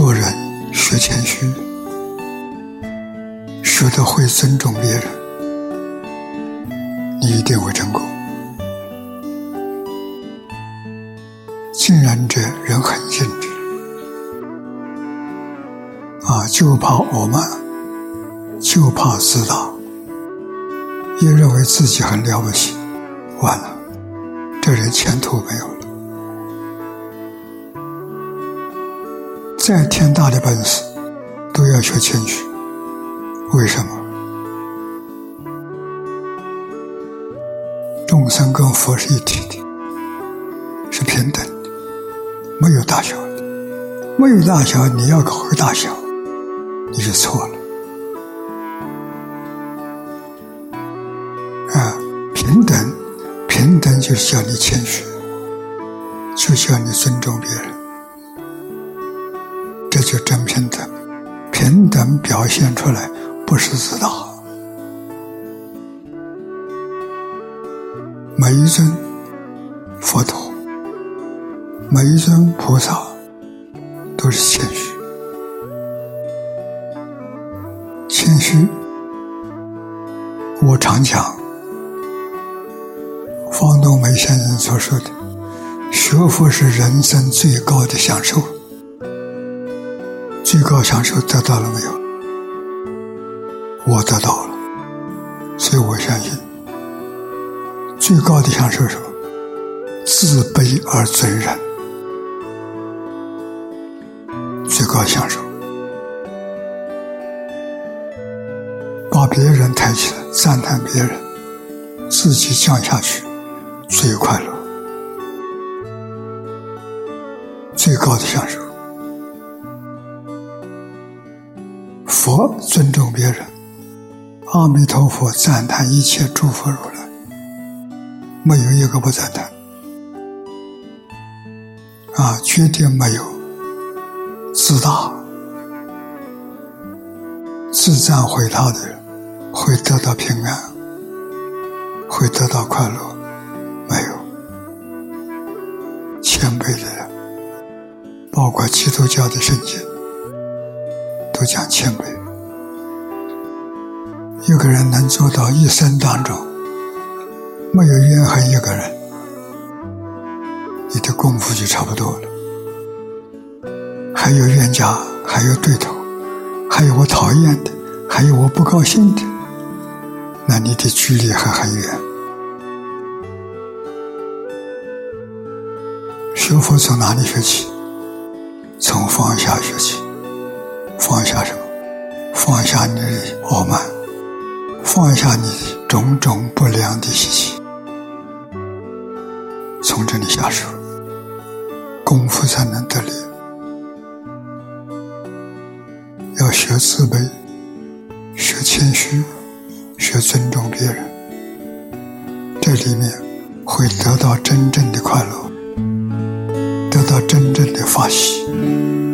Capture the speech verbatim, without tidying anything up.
做人学谦虚，学得会尊重别人，你一定会成功。敬人者人很敬之啊，就怕傲慢，就怕自大，也认为自己很了不起，完了，这人前途没有了。再天大的本事都要学谦虚，为什么？众生跟佛是一体的，是平等的，没有大小的，没有大小，你要搞个大小，你就错了。啊，平等，平等就是叫你谦虚，就叫你尊重别人，这就真平等。平等表现出来不是自大。每一尊佛陀，每一尊菩萨都是谦虚。谦虚，我常讲方东梅先生所说的，学佛是人生最高的享受。最高享受得到了没有？我得到了，所以我相信最高的享受是什么？自卑而尊人，最高享受。把别人抬起来，赞叹别人，自己降下去，最快乐，最高的享受。佛尊重别人，阿弥陀佛赞叹一切诸佛如来，没有一个不赞叹啊，绝对没有自大自赞毁他的人会得到平安，会得到快乐，没有。谦卑的人，包括基督教的圣经都讲谦卑。一个人能做到一生当中没有怨恨一个人，你的功夫就差不多了。还有冤家，还有对头，还有我讨厌的，还有我不高兴的，那你的距离还很远。学佛从哪里学起？从放下学起。放下什么？放下你的傲慢，放下你种种不良的习气，从这里下手，功夫才能得力。要学自卑，学谦虚，学尊重别人，这里面会得到真正的快乐，得到真正的法喜。